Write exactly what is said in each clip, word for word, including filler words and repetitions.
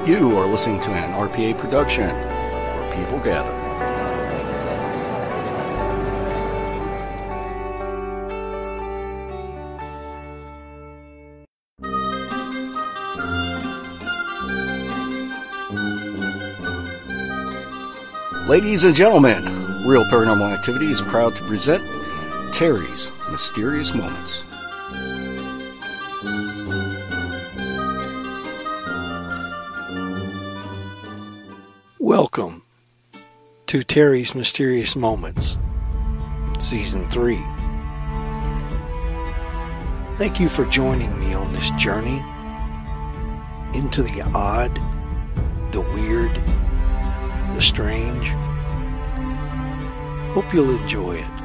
You are listening to an R P A production where people gather. Ladies and gentlemen, Real Paranormal Activity is proud to present Terry's Mysterious Moments. Welcome to Terry's Mysterious Moments, Season three. Thank you for joining me on this journey into the odd, the weird, the strange. Hope you'll enjoy it.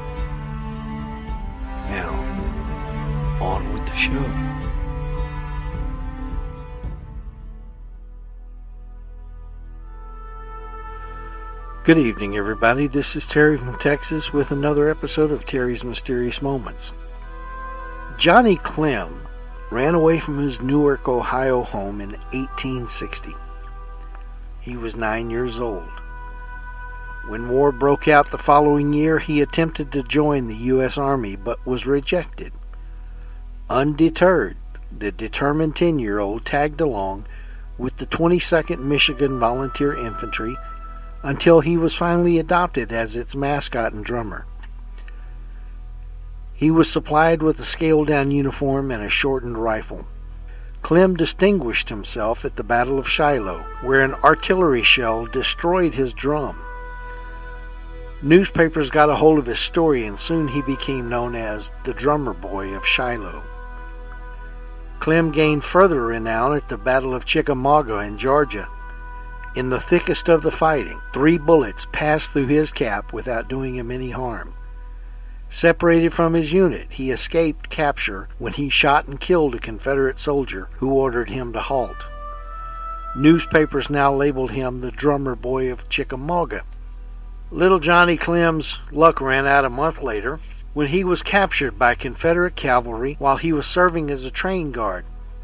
Now, on with the show. Good evening, everybody. This is Terry from Texas with another episode of Terry's Mysterious Moments. Johnny Clem ran away from his Newark, Ohio home in eighteen sixty. He was nine years old. When war broke out the following year, he attempted to join the U S Army but was rejected. Undeterred, the determined ten-year-old tagged along with the twenty-second Michigan Volunteer Infantry until he was finally adopted as its mascot and drummer. He was supplied with a scaled-down uniform and a shortened rifle. Clem distinguished himself at the Battle of Shiloh, where an artillery shell destroyed his drum. Newspapers got a hold of his story, and soon he became known as the Drummer Boy of Shiloh. Clem gained further renown at the Battle of Chickamauga in Georgia. In the thickest of the fighting, three bullets passed through his cap without doing him any harm. Separated from his unit, he escaped capture when he shot and killed a Confederate soldier who ordered him to halt. Newspapers now labeled him the Drummer Boy of Chickamauga. Little Johnny Clem's luck ran out a month later when he was captured by Confederate cavalry while he was serving as a train guard.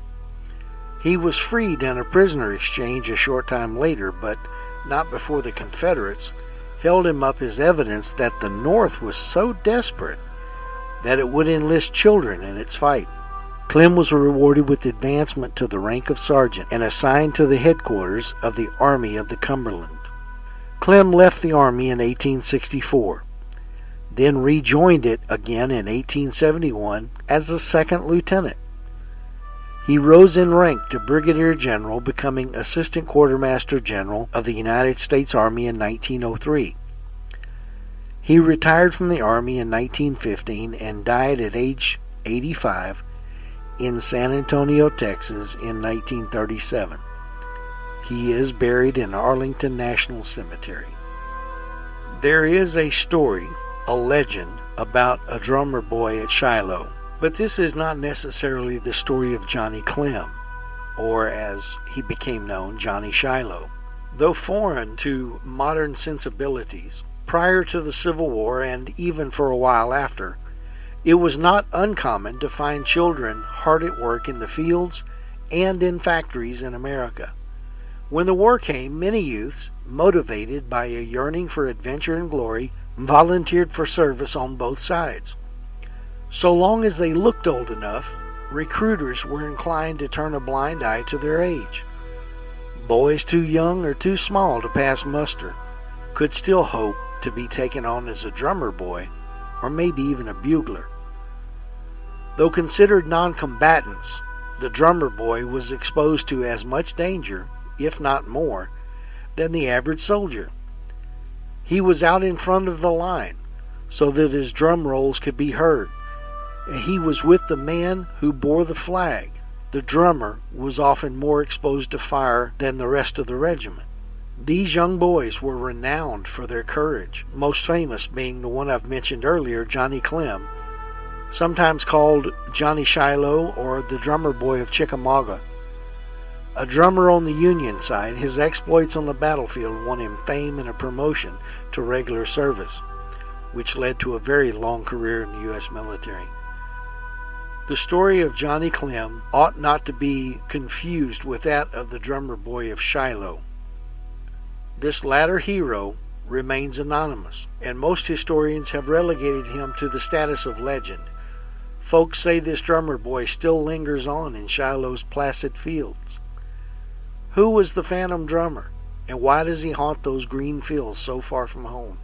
He was freed in a prisoner exchange a short time later, but not before the Confederates held him up as evidence that the North was so desperate that it would enlist children in its fight. Clem was rewarded with advancement to the rank of sergeant and assigned to the headquarters of the Army of the Cumberland. Clem left the Army in eighteen sixty-four, then rejoined it again in eighteen seventy-one as a second lieutenant. He rose in rank to brigadier general, becoming assistant quartermaster general of the United States Army in nineteen oh three. He retired from the Army in nineteen fifteen and died at age eighty-five in San Antonio, Texas in nineteen thirty-seven. He is buried in Arlington National Cemetery. There is a story, a legend, about a drummer boy at Shiloh. But this is not necessarily the story of Johnny Clem, or as he became known, Johnny Shiloh. Though foreign to modern sensibilities, prior to the Civil War and even for a while after, it was not uncommon to find children hard at work in the fields and in factories in America. When the war came, many youths, motivated by a yearning for adventure and glory, volunteered for service on both sides. So long as they looked old enough, recruiters were inclined to turn a blind eye to their age. Boys too young or too small to pass muster could still hope to be taken on as a drummer boy, or maybe even a bugler. Though considered non-combatants, the drummer boy was exposed to as much danger, if not more, than the average soldier. He was out in front of the line so that his drum rolls could be heard. He was with the man who bore the flag. The drummer was often more exposed to fire than the rest of the regiment. These young boys were renowned for their courage, most famous being the one I've mentioned earlier, Johnny Clem, sometimes called Johnny Shiloh or the Drummer Boy of Chickamauga. A drummer on the Union side, his exploits on the battlefield won him fame and a promotion to regular service, which led to a very long career in the U S military. The story of Johnny Clem ought not to be confused with that of the drummer boy of Shiloh. This latter hero remains anonymous, and most historians have relegated him to the status of legend. Folks say this drummer boy still lingers on in Shiloh's placid fields. Who was the phantom drummer, and why does he haunt those green fields so far from home?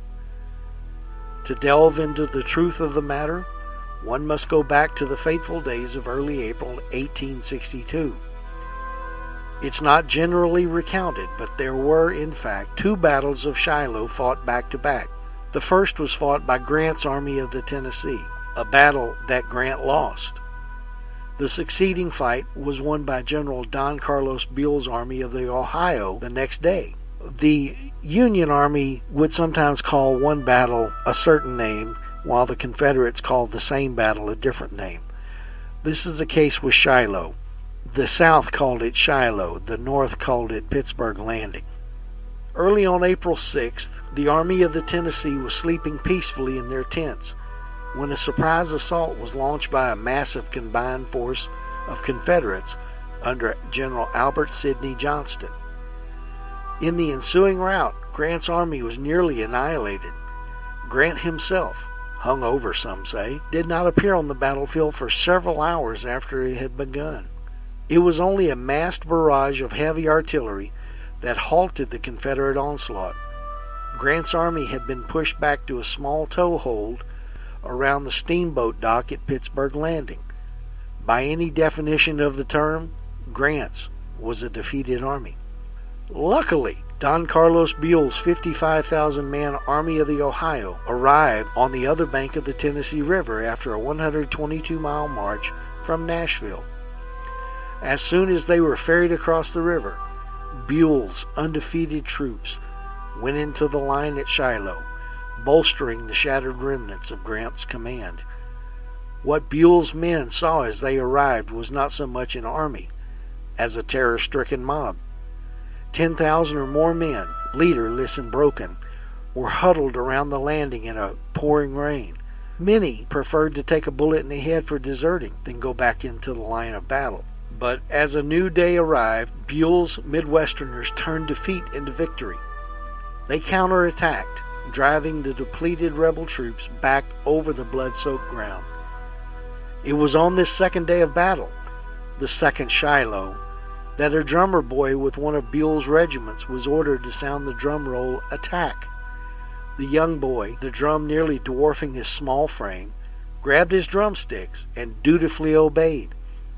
To delve into the truth of the matter, one must go back to the fateful days of early April eighteen sixty-two. It's not generally recounted, but there were, in fact, two battles of Shiloh fought back to back. The first was fought by Grant's Army of the Tennessee, a battle that Grant lost. The succeeding fight was won by General Don Carlos Buell's Army of the Ohio the next day. The Union Army would sometimes call one battle a certain name, while the Confederates called the same battle a different name. This is the case with Shiloh. The South called it Shiloh, the North called it Pittsburgh Landing. Early on April sixth, the Army of the Tennessee was sleeping peacefully in their tents when a surprise assault was launched by a massive combined force of Confederates under General Albert Sidney Johnston. In the ensuing rout, Grant's army was nearly annihilated. Grant himself, hung over some say, did not appear on the battlefield for several hours after it had begun. It was only a massed barrage of heavy artillery that halted the Confederate onslaught. Grant's army had been pushed back to a small toehold around the steamboat dock at Pittsburgh Landing. By any definition of the term, Grant's was a defeated army. Luckily, Don Carlos Buell's fifty-five thousand man Army of the Ohio arrived on the other bank of the Tennessee River after a one hundred twenty-two mile march from Nashville. As soon as they were ferried across the river, Buell's undefeated troops went into the line at Shiloh, bolstering the shattered remnants of Grant's command. What Buell's men saw as they arrived was not so much an army as a terror-stricken mob. Ten thousand or more men, leaderless and broken, were huddled around the landing in a pouring rain. Many preferred to take a bullet in the head for deserting than go back into the line of battle. But as a new day arrived, Buell's Midwesterners turned defeat into victory. They counterattacked, driving the depleted rebel troops back over the blood-soaked ground. It was on this second day of battle, the second Shiloh, that a drummer boy with one of Buell's regiments was ordered to sound the drum roll attack. The young boy, the drum nearly dwarfing his small frame, grabbed his drumsticks and dutifully obeyed.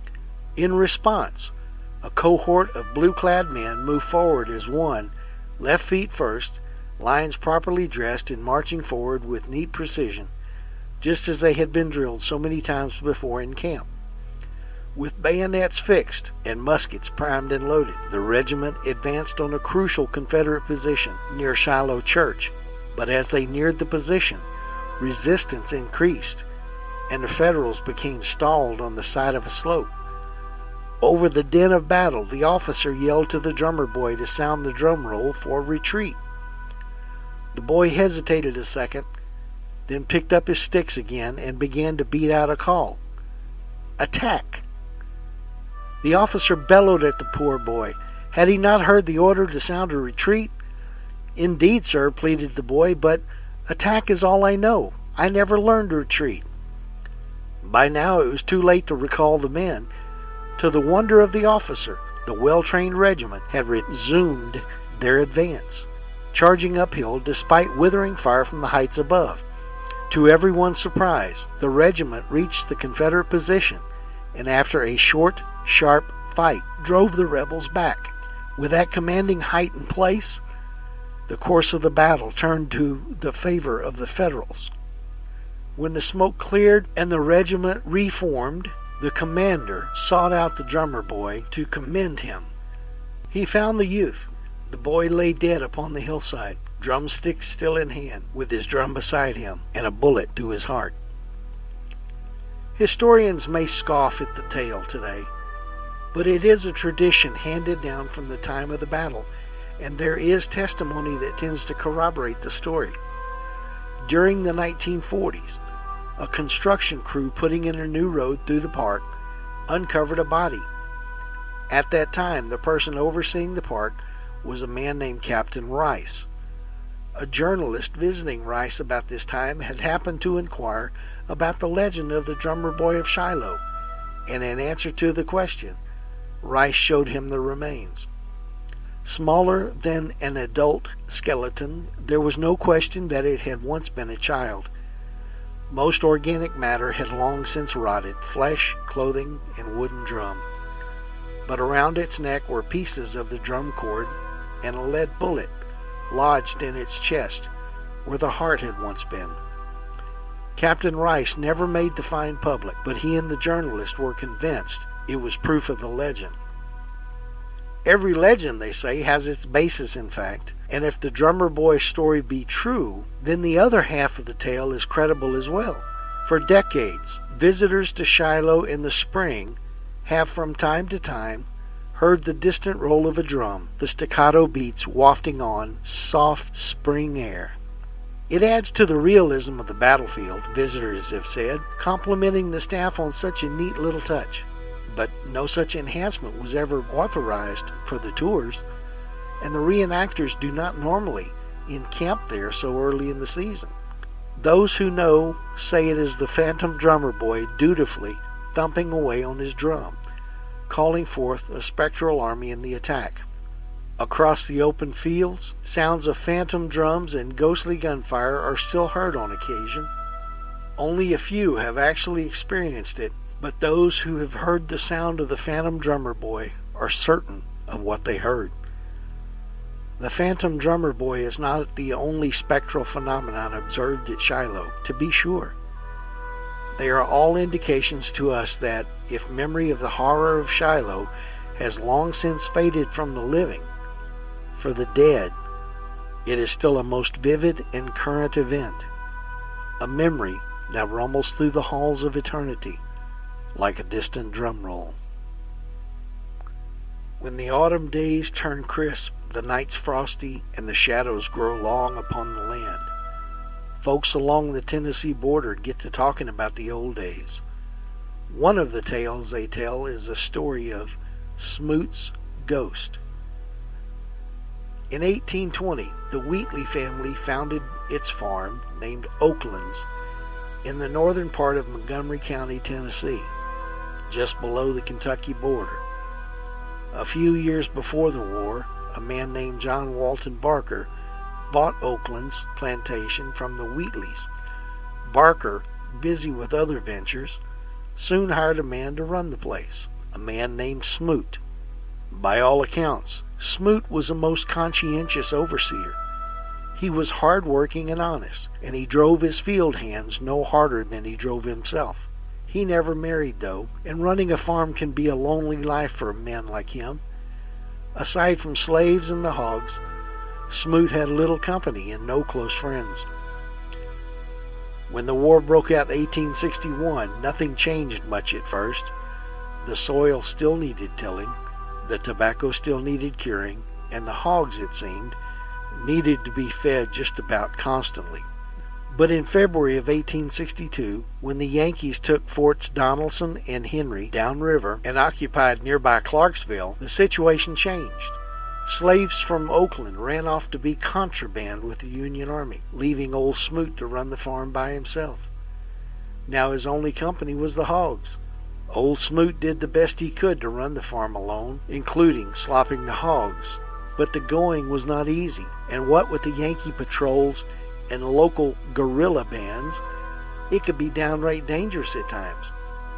In response, a cohort of blue-clad men moved forward as one, left feet first, lines properly dressed and marching forward with neat precision, just as they had been drilled so many times before in camp. With bayonets fixed and muskets primed and loaded, the regiment advanced on a crucial Confederate position near Shiloh Church. But as they neared the position, resistance increased, and the Federals became stalled on the side of a slope. Over the din of battle, the officer yelled to the drummer boy to sound the drum roll for retreat. The boy hesitated a second, then picked up his sticks again and began to beat out a call. Attack! The officer bellowed at the poor boy. Had he not heard the order to sound a retreat? Indeed, sir, pleaded the boy, but attack is all I know. I never learned to retreat. By now it was too late to recall the men. To the wonder of the officer, the well-trained regiment had resumed their advance, charging uphill despite withering fire from the heights above. To everyone's surprise, the regiment reached the Confederate position, and after a short, sharp fight, drove the rebels back. With that commanding height in place, the course of the battle turned to the favor of the Federals. When the smoke cleared and the regiment reformed, the commander sought out the drummer boy to commend him. He found the youth. The boy lay dead upon the hillside, drumsticks still in hand, with his drum beside him, and a bullet to his heart. Historians may scoff at the tale today, but it is a tradition handed down from the time of the battle, and there is testimony that tends to corroborate the story. During the nineteen forties, a construction crew putting in a new road through the park uncovered a body. At that time, the person overseeing the park was a man named Captain Rice. A journalist visiting Rice about this time had happened to inquire about the legend of the drummer boy of Shiloh, and in answer to the question, Rice showed him the remains. Smaller than an adult skeleton, there was no question that it had once been a child. Most organic matter had long since rotted, flesh, clothing, and wooden drum. But around its neck were pieces of the drum cord and a lead bullet lodged in its chest, where the heart had once been. Captain Rice never made the find public, but he and the journalist were convinced it was proof of the legend. Every legend, they say, has its basis in fact, and if the drummer boy story be true, then the other half of the tale is credible as well. For decades, visitors to Shiloh in the spring have from time to time heard the distant roll of a drum, the staccato beats wafting on soft spring air. It adds to the realism of the battlefield, visitors have said, complimenting the staff on such a neat little touch. But no such enhancement was ever authorized for the tours, and the reenactors do not normally encamp there so early in the season. Those who know say it is the phantom drummer boy dutifully thumping away on his drum, calling forth a spectral army in the attack. Across the open fields, sounds of phantom drums and ghostly gunfire are still heard on occasion. Only a few have actually experienced it, but those who have heard the sound of the phantom drummer boy are certain of what they heard. The phantom drummer boy is not the only spectral phenomenon observed at Shiloh, to be sure. They are all indications to us that, if memory of the horror of Shiloh has long since faded from the living, for the dead, it is still a most vivid and current event, a memory that rumbles through the halls of eternity like a distant drum roll. When the autumn days turn crisp, the nights frosty, and the shadows grow long upon the land, folks along the Tennessee border get to talking about the old days. One of the tales they tell is a story of Smoot's ghost. In eighteen twenty, the Wheatley family founded its farm, named Oaklands, in the northern part of Montgomery County, Tennessee, just below the Kentucky border. A few years before the war, a man named John Walton Barker bought Oakland's plantation from the Wheatleys. Barker, busy with other ventures, soon hired a man to run the place, a man named Smoot. By all accounts, Smoot was a most conscientious overseer. He was hard-working and honest, and he drove his field hands no harder than he drove himself. He never married, though, and running a farm can be a lonely life for a man like him. Aside from slaves and the hogs, Smoot had little company and no close friends. When the war broke out in eighteen sixty-one, nothing changed much at first. The soil still needed tilling, the tobacco still needed curing, and the hogs, it seemed, needed to be fed just about constantly. But in February of eighteen sixty-two, when the Yankees took Forts Donelson and Henry downriver and occupied nearby Clarksville, the situation changed. Slaves from Oakland ran off to be contraband with the Union Army, leaving old Smoot to run the farm by himself. Now his only company was the hogs. Old Smoot did the best he could to run the farm alone, including slopping the hogs. But the going was not easy, and what with the Yankee patrols and local guerrilla bands, it could be downright dangerous at times.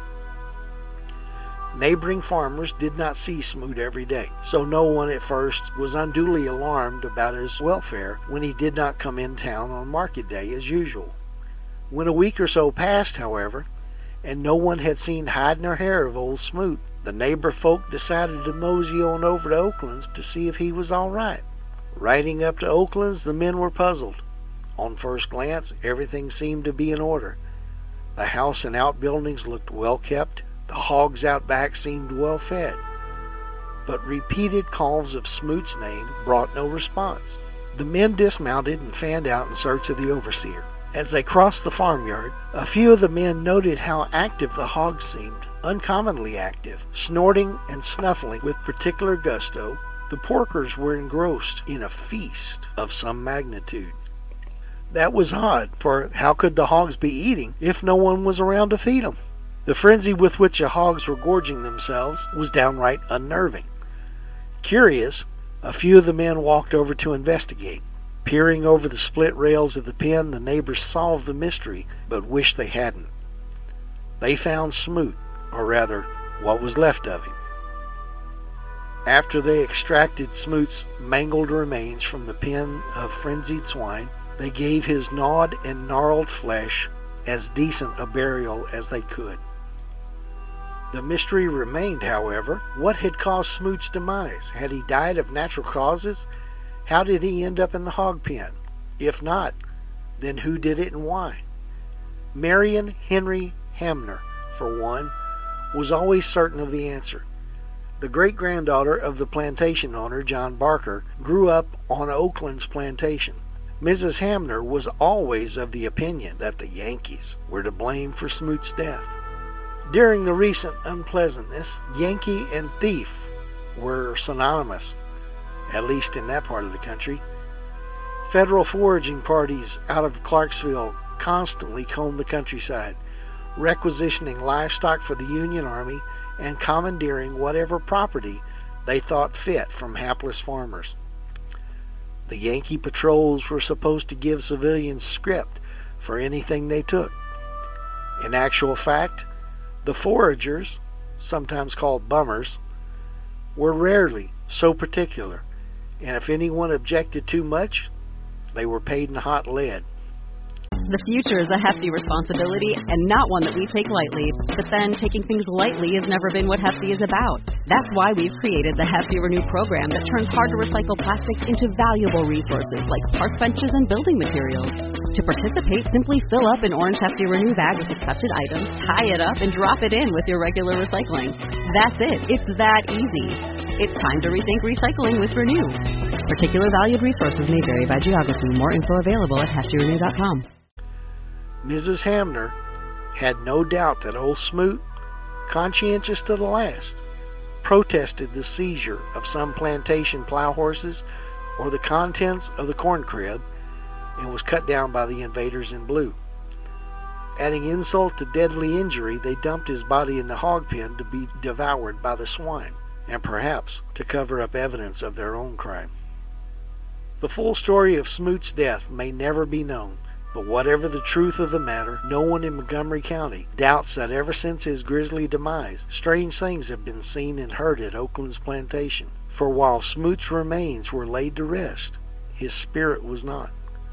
Neighboring farmers did not see Smoot every day, so no one at first was unduly alarmed about his welfare when he did not come in town on market day as usual. When a week or so passed, however, and no one had seen hide nor hair of old Smoot, the neighbor folk decided to mosey on over to Oakland's to see if he was all right. Riding up to Oakland's, the men were puzzled. On first glance, everything seemed to be in order. The house and outbuildings looked well kept. The hogs out back seemed well fed. But repeated calls of Smoot's name brought no response. The men dismounted and fanned out in search of the overseer. As they crossed the farmyard, a few of the men noted how active the hogs seemed, uncommonly active, snorting and snuffling with particular gusto. The porkers were engrossed in a feast of some magnitude. That was odd, for how could the hogs be eating if no one was around to feed them? The frenzy with which the hogs were gorging themselves was downright unnerving. Curious, a few of the men walked over to investigate. Peering over the split rails of the pen, the neighbors solved the mystery, but wished they hadn't. They found Smoot, or rather, what was left of him. After they extracted Smoot's mangled remains from the pen of frenzied swine, they gave his gnawed and gnarled flesh as decent a burial as they could. The mystery remained, however. What had caused Smoot's demise? Had he died of natural causes? How did he end up in the hog pen? If not, then who did it and why? Marion Henry Hamner, for one, was always certain of the answer. The great-granddaughter of the plantation owner, John Barker, grew up on Oakland's plantation. Missus Hamner was always of the opinion that the Yankees were to blame for Smoot's death. During the recent unpleasantness, Yankee and thief were synonymous, at least in that part of the country. Federal foraging parties out of Clarksville constantly combed the countryside, requisitioning livestock for the Union Army and commandeering whatever property they thought fit from hapless farmers. The Yankee patrols were supposed to give civilians scrip for anything they took. In actual fact, the foragers, sometimes called bummers, were rarely so particular, and if anyone objected too much, they were paid in hot lead. The future is a hefty responsibility and not one that we take lightly. But then, taking things lightly has never been what Hefty is about. That's why we've created the Hefty Renew program that turns hard-to-recycle plastics into valuable resources like park benches and building materials. To participate, simply fill up an orange Hefty Renew bag with accepted items, tie it up, and drop it in with your regular recycling. That's it. It's that easy. It's time to rethink recycling with Renew. Particular valued resources may vary by geography. More info available at hefty renew dot com. Missus Hamner had no doubt that old Smoot, conscientious to the last, protested the seizure of some plantation plow horses or the contents of the corn crib and was cut down by the invaders in blue. Adding insult to deadly injury, they dumped his body in the hog pen to be devoured by the swine, and perhaps to cover up evidence of their own crime. The full story of Smoot's death may never be known, but whatever the truth of the matter, no one in Montgomery County doubts that ever since his grisly demise, strange things have been seen and heard at Oakland's plantation. For while Smoot's remains were laid to rest, his spirit was not.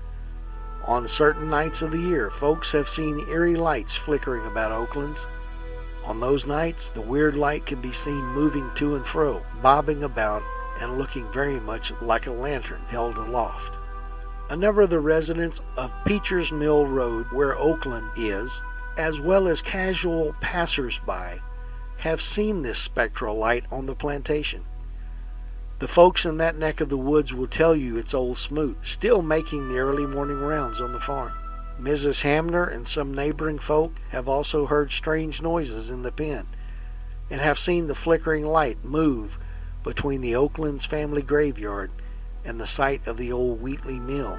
On certain nights of the year, folks have seen eerie lights flickering about Oakland's. On those nights, the weird light can be seen moving to and fro, bobbing about, and looking very much like a lantern held aloft. A number of the residents of Peacher's Mill Road, where Oakland is, as well as casual passers-by, have seen this spectral light on the plantation. The folks in that neck of the woods will tell you it's old Smoot, still making the early morning rounds on the farm. Missus Hamner and some neighboring folk have also heard strange noises in the pen, and have seen the flickering light move between the Oakland's family graveyard and the site of the old Wheatley Mill.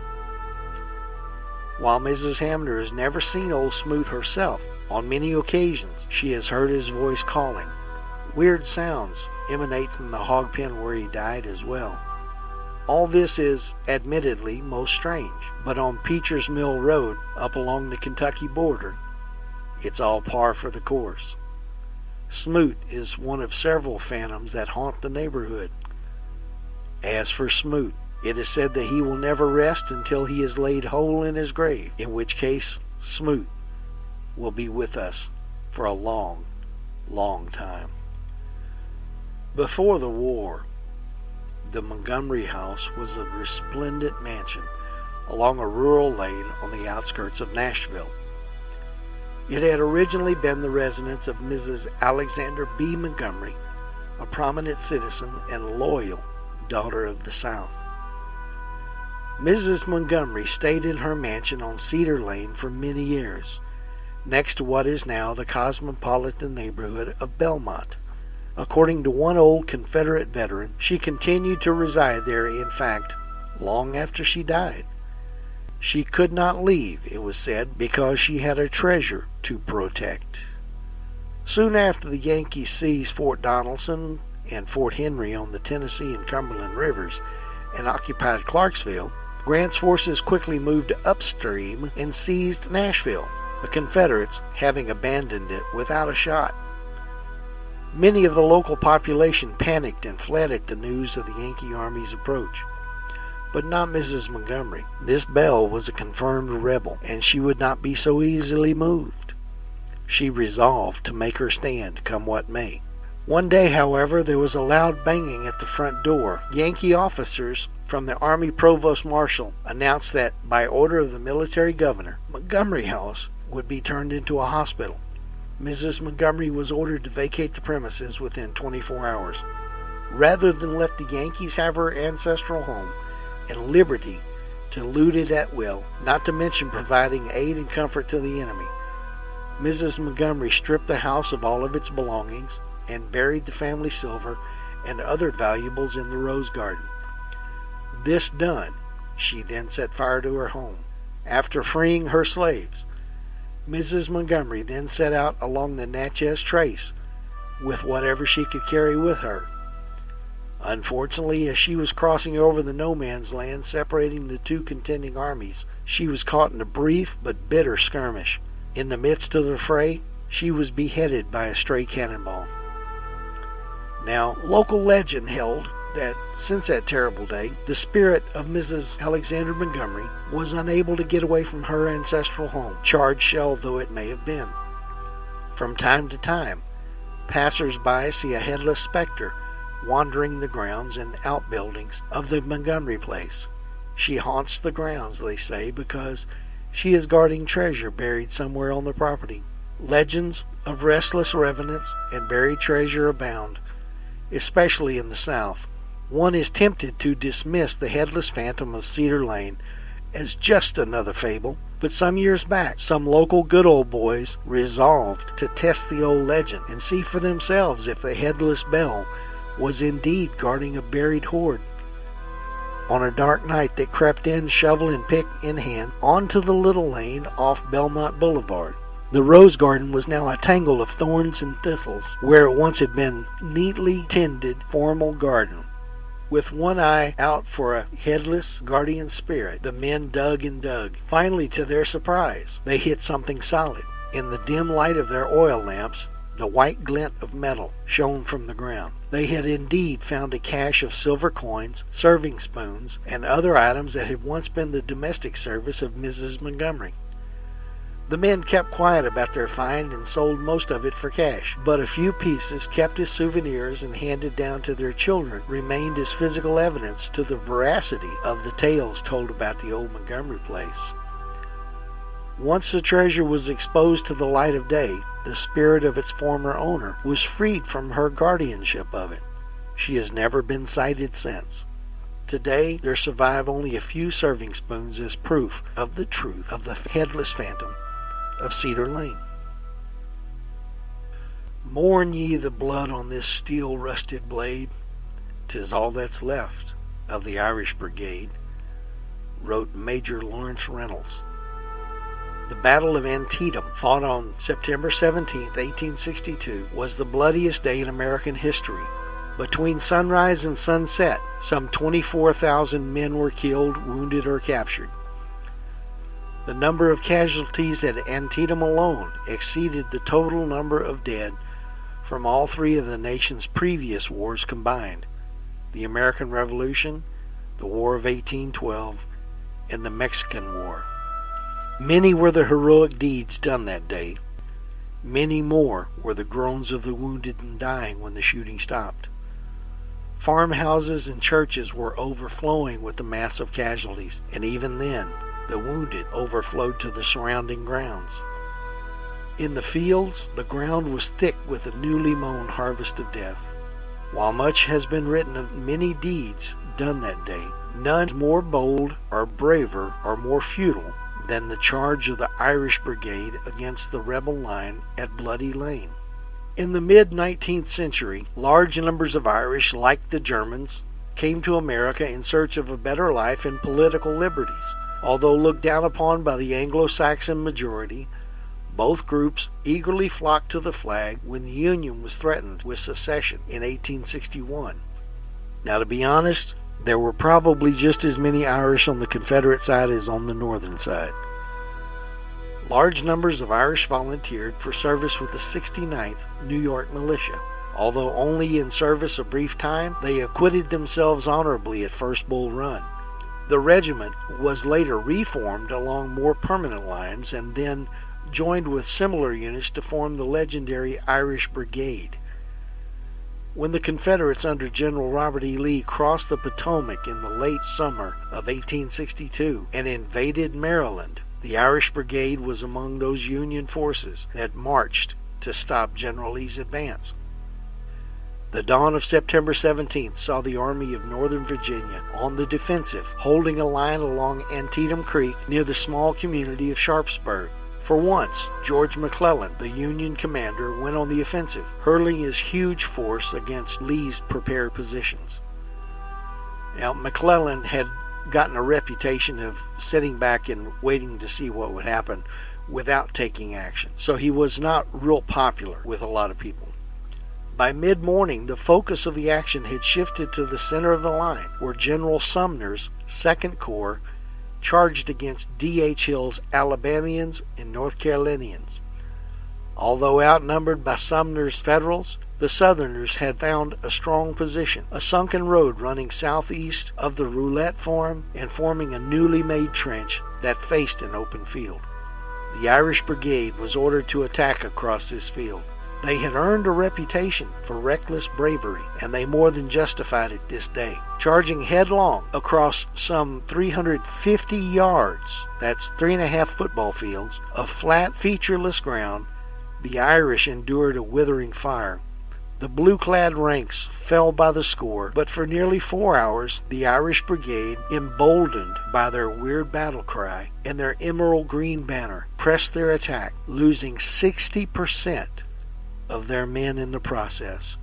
While Missus Hamner has never seen old Smoot herself, on many occasions she has heard his voice calling. Weird sounds emanate from the hog pen where he died as well. All this is, admittedly, most strange, but on Peacher's Mill Road, up along the Kentucky border, it's all par for the course. Smoot is one of several phantoms that haunt the neighborhood. As for Smoot, it is said that he will never rest until he is laid whole in his grave, in which case Smoot will be with us for a long, long time. Before the war, the Montgomery House was a resplendent mansion along a rural lane on the outskirts of Nashville. It had originally been the residence of Missus Alexander B. Montgomery, a prominent citizen and loyal daughter of the South. Missus Montgomery stayed in her mansion on Cedar Lane for many years, next to what is now the cosmopolitan neighborhood of Belmont. According to one old Confederate veteran, she continued to reside there, in fact, long after she died. She could not leave, it was said, because she had a treasure to protect. Soon after the Yankees seized Fort Donelson and Fort Henry on the Tennessee and Cumberland rivers and occupied Clarksville, Grant's forces quickly moved upstream and seized Nashville, the Confederates having abandoned it without a shot. Many of the local population panicked and fled at the news of the Yankee Army's approach. But not Missus Montgomery. This Belle was a confirmed rebel, and she would not be so easily moved. She resolved to make her stand, come what may. One day, however, there was a loud banging at the front door. Yankee officers from the Army Provost Marshal announced that, by order of the military governor, Montgomery House would be turned into a hospital. Missus Montgomery was ordered to vacate the premises within twenty-four hours. Rather than let the Yankees have her ancestral home and liberty to loot it at will, not to mention providing aid and comfort to the enemy, Missus Montgomery stripped the house of all of its belongings and buried the family silver and other valuables in the rose garden. This done, she then set fire to her home. After freeing her slaves, Missus Montgomery then set out along the Natchez Trace with whatever she could carry with her. Unfortunately, as she was crossing over the no man's land separating the two contending armies, she was caught in a brief but bitter skirmish. In the midst of the fray, she was beheaded by a stray cannonball. Now, local legend held that since that terrible day, the spirit of Missus Alexander Montgomery was unable to get away from her ancestral home, charred shell though it may have been. From time to time, passers-by see a headless specter wandering the grounds and outbuildings of the Montgomery place. She haunts the grounds, they say, because she is guarding treasure buried somewhere on the property. Legends of restless revenants and buried treasure abound, especially in the South. One is tempted to dismiss the headless phantom of Cedar Lane as just another fable, but some years back, some local good old boys resolved to test the old legend and see for themselves if the headless Belle was indeed guarding a buried hoard. On a dark night, they crept in, shovel and pick in hand, onto the little lane off Belmont Boulevard. The rose garden was now a tangle of thorns and thistles, where it once had been neatly tended, formal garden. With one eye out for a headless guardian spirit, the men dug and dug. Finally, to their surprise, they hit something solid. In the dim light of their oil lamps, the white glint of metal shone from the ground. They had indeed found a cache of silver coins, serving spoons, and other items that had once been the domestic service of Missus Montgomery. The men kept quiet about their find and sold most of it for cash, but a few pieces kept as souvenirs and handed down to their children remained as physical evidence to the veracity of the tales told about the old Montgomery place. Once the treasure was exposed to the light of day, the spirit of its former owner was freed from her guardianship of it. She has never been sighted since. Today, there survive only a few serving spoons as proof of the truth of the headless phantom of Cedar Lane. Mourn ye the blood on this steel-rusted blade, 'tis all that's left of the Irish Brigade, wrote Major Lawrence Reynolds. The Battle of Antietam, fought on September seventeenth, eighteen sixty-two, was the bloodiest day in American history. Between sunrise and sunset, some twenty-four thousand men were killed, wounded, or captured. The number of casualties at Antietam alone exceeded the total number of dead from all three of the nation's previous wars combined: the American Revolution, the War of eighteen twelve, and the Mexican War. Many were the heroic deeds done that day. Many more were the groans of the wounded and dying when the shooting stopped. Farmhouses and churches were overflowing with the mass of casualties, and even then, the wounded overflowed to the surrounding grounds. In the fields, the ground was thick with a newly mown harvest of death. While much has been written of many deeds had done that day, none more bold or braver or more futile than the charge of the Irish Brigade against the rebel line at Bloody Lane. In the mid-nineteenth century, large numbers of Irish, like the Germans, came to America in search of a better life and political liberties. Although looked down upon by the Anglo-Saxon majority, both groups eagerly flocked to the flag when the Union was threatened with secession in eighteen sixty-one. Now, to be honest, there were probably just as many Irish on the Confederate side as on the Northern side. Large numbers of Irish volunteered for service with the sixty-ninth New York Militia. Although only in service a brief time, they acquitted themselves honorably at First Bull Run. The regiment was later reformed along more permanent lines and then joined with similar units to form the legendary Irish Brigade. When the Confederates under General Robert E. Lee crossed the Potomac in the late summer of eighteen sixty-two and invaded Maryland, the Irish Brigade was among those Union forces that marched to stop General Lee's advance. The dawn of September seventeenth saw the Army of Northern Virginia on the defensive, holding a line along Antietam Creek near the small community of Sharpsburg. For once, George McClellan, the Union commander, went on the offensive, hurling his huge force against Lee's prepared positions. Now, McClellan had gotten a reputation of sitting back and waiting to see what would happen without taking action, so he was not real popular with a lot of people. By mid-morning, the focus of the action had shifted to the center of the line, where General Sumner's Second Corps charged against D H Hill's Alabamians and North Carolinians. Although outnumbered by Sumner's Federals, the Southerners had found a strong position, a sunken road running southeast of the Roulette Farm and forming a newly made trench that faced an open field. The Irish Brigade was ordered to attack across this field. They had earned a reputation for reckless bravery, and they more than justified it this day. Charging headlong across some three hundred fifty yards, that's three and a half football fields, of flat, featureless ground, the Irish endured a withering fire. The blue-clad ranks fell by the score, but for nearly four hours, the Irish Brigade, emboldened by their weird battle cry and their emerald green banner, pressed their attack, losing sixty percent of their men in the process.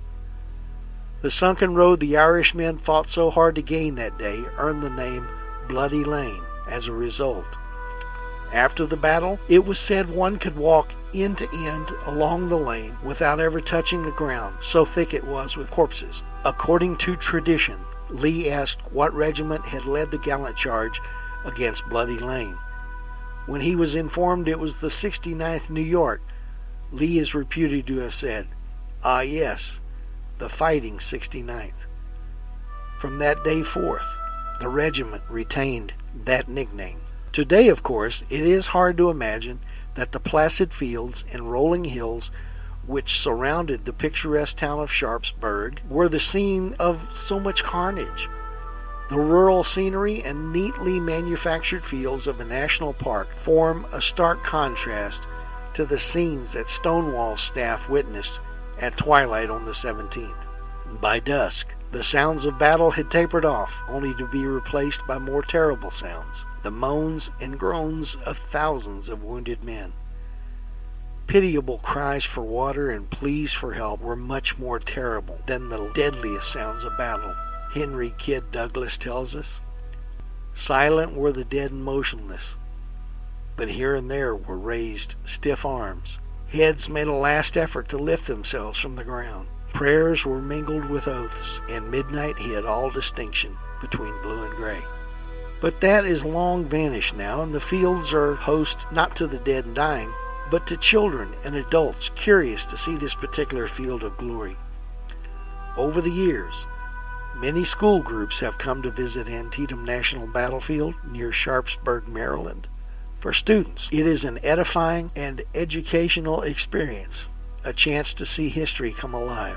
The sunken road the Irishmen fought so hard to gain that day earned the name Bloody Lane as a result. After the battle, it was said one could walk end to end along the lane without ever touching the ground, so thick it was with corpses. According to tradition, Lee asked what regiment had led the gallant charge against Bloody Lane. When he was informed it was the sixty-ninth New York, Lee is reputed to have said, "Ah yes, the Fighting sixty-ninth. From that day forth, the regiment retained that nickname. Today, of course, it is hard to imagine that the placid fields and rolling hills which surrounded the picturesque town of Sharpsburg were the scene of so much carnage. The rural scenery and neatly manufactured fields of a national park form a stark contrast to the scenes that Stonewall's staff witnessed at twilight on the seventeenth. By dusk, the sounds of battle had tapered off, only to be replaced by more terrible sounds, the moans and groans of thousands of wounded men. Pitiable cries for water and pleas for help were much more terrible than the deadliest sounds of battle, Henry Kidd Douglas tells us. Silent were the dead and motionless, but here and there were raised stiff arms. Heads made a last effort to lift themselves from the ground. Prayers were mingled with oaths, and midnight hid all distinction between blue and gray. But that is long vanished now, and the fields are host not to the dead and dying, but to children and adults curious to see this particular field of glory. Over the years, many school groups have come to visit Antietam National Battlefield near Sharpsburg, Maryland. For students, it is an edifying and educational experience, a chance to see history come alive.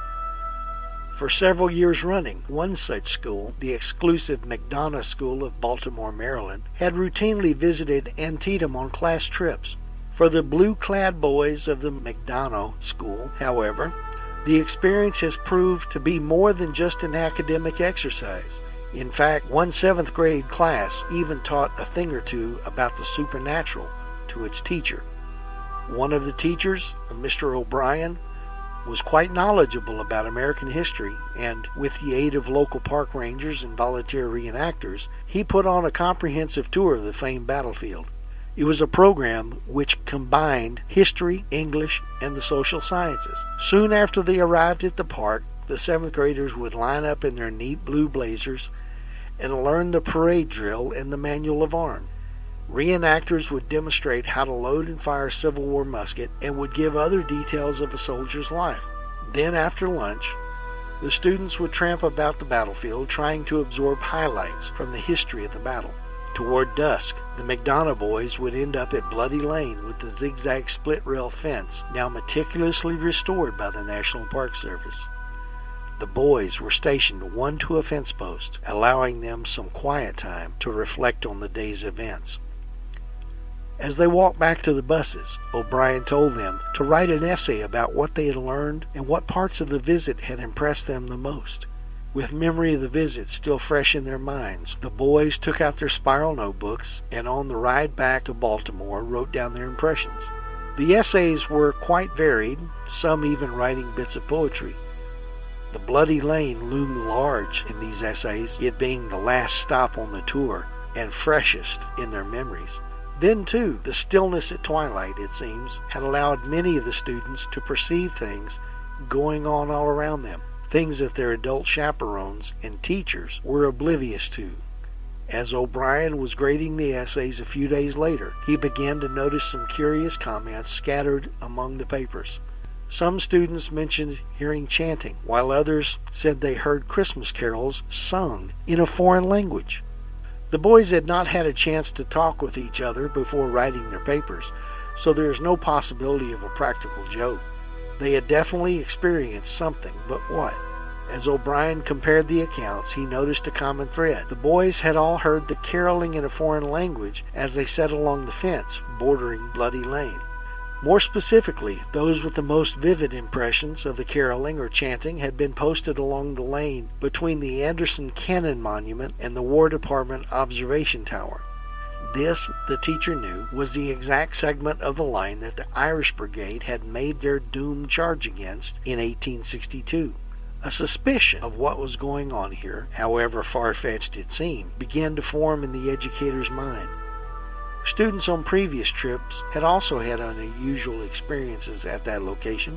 For several years running, one such school, the exclusive McDonough School of Baltimore, Maryland, had routinely visited Antietam on class trips. For the blue-clad boys of the McDonough School, however, the experience has proved to be more than just an academic exercise. In fact, one seventh grade class even taught a thing or two about the supernatural to its teacher. One of the teachers, Mister O'Brien, was quite knowledgeable about American history, and with the aid of local park rangers and volunteer reenactors, he put on a comprehensive tour of the famed battlefield. It was a program which combined history, English, and the social sciences. Soon after they arrived at the park, the seventh graders would line up in their neat blue blazers and learn the parade drill and the manual of arms. Reenactors would demonstrate how to load and fire a Civil War musket and would give other details of a soldier's life. Then, after lunch, the students would tramp about the battlefield trying to absorb highlights from the history of the battle. Toward dusk, the McDonough boys would end up at Bloody Lane with the zigzag split-rail fence, now meticulously restored by the National Park Service. The boys were stationed one to a fence post, allowing them some quiet time to reflect on the day's events. As they walked back to the buses, O'Brien told them to write an essay about what they had learned and what parts of the visit had impressed them the most. With memory of the visit still fresh in their minds, the boys took out their spiral notebooks and on the ride back to Baltimore wrote down their impressions. The essays were quite varied, some even writing bits of poetry. The Bloody Lane loomed large in these essays, it being the last stop on the tour and freshest in their memories. Then, too, the stillness at twilight, it seems, had allowed many of the students to perceive things going on all around them, things that their adult chaperones and teachers were oblivious to. As O'Brien was grading the essays a few days later, he began to notice some curious comments scattered among the papers. Some students mentioned hearing chanting, while others said they heard Christmas carols sung in a foreign language. The boys had not had a chance to talk with each other before writing their papers, so there is no possibility of a practical joke. They had definitely experienced something, but what? As O'Brien compared the accounts, he noticed a common thread. The boys had all heard the caroling in a foreign language as they sat along the fence bordering Bloody Lane. More specifically, those with the most vivid impressions of the caroling or chanting had been posted along the lane between the Anderson Cannon Monument and the War Department Observation Tower. This, the teacher knew, was the exact segment of the line that the Irish Brigade had made their doomed charge against in eighteen sixty-two. A suspicion of what was going on here, however far-fetched it seemed, began to form in the educator's mind. Students on previous trips had also had unusual experiences at that location.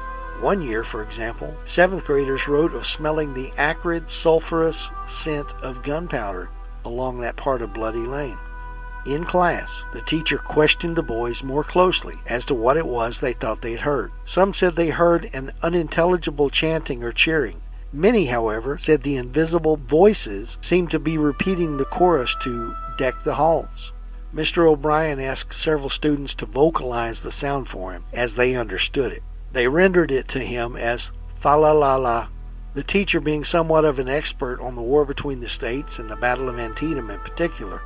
One year, for example, seventh graders wrote of smelling the acrid, sulphurous scent of gunpowder along that part of Bloody Lane. In class, the teacher questioned the boys more closely as to what it was they thought they had heard. Some said they heard an unintelligible chanting or cheering. Many, however, said the invisible voices seemed to be repeating the chorus to "Deck the Halls." Mister O'Brien asked several students to vocalize the sound for him as they understood it. They rendered it to him as fa-la-la-la. The teacher, being somewhat of an expert on the war between the states and the Battle of Antietam in particular,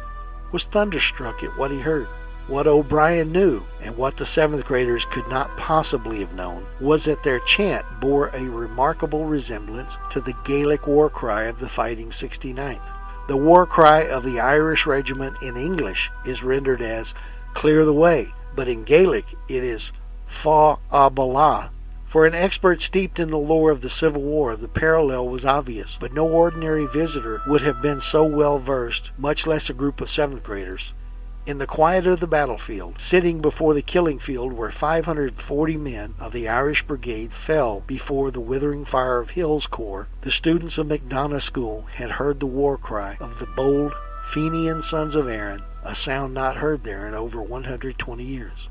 was thunderstruck at what he heard. What O'Brien knew, and what the seventh graders could not possibly have known, was that their chant bore a remarkable resemblance to the Gaelic war cry of the Fighting sixty-ninth. The war cry of the Irish regiment in English is rendered as "Clear the way," but in Gaelic it is "Fa Abala." For an expert steeped in the lore of the Civil War, the parallel was obvious, but no ordinary visitor would have been so well versed, much less a group of seventh graders. In the quiet of the battlefield, sitting before the killing field where five hundred forty men of the Irish Brigade fell before the withering fire of Hill's Corps, the students of McDonough School had heard the war cry of the bold Fenian sons of Erin, a sound not heard there in over one hundred twenty years.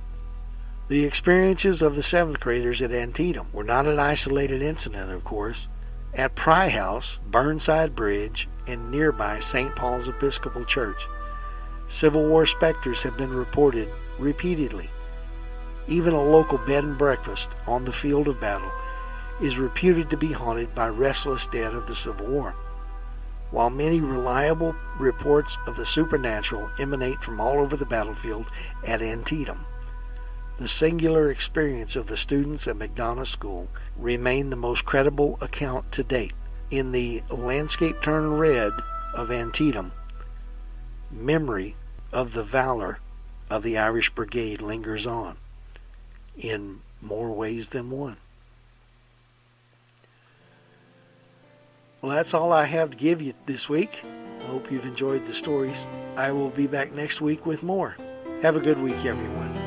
The experiences of the seventh graders at Antietam were not an isolated incident, of course. At Pry House, Burnside Bridge, and nearby Saint Paul's Episcopal Church, Civil War specters have been reported repeatedly. Even a local bed and breakfast on the field of battle is reputed to be haunted by restless dead of the Civil War. While many reliable reports of the supernatural emanate from all over the battlefield at Antietam, the singular experience of the students at McDonough School remained the most credible account to date. In the landscape turned red of Antietam, memory of the valor of the Irish Brigade lingers on in more ways than one. Well, that's all I have to give you this week. I hope you've enjoyed the stories. I will be back next week with more. Have a good week, everyone.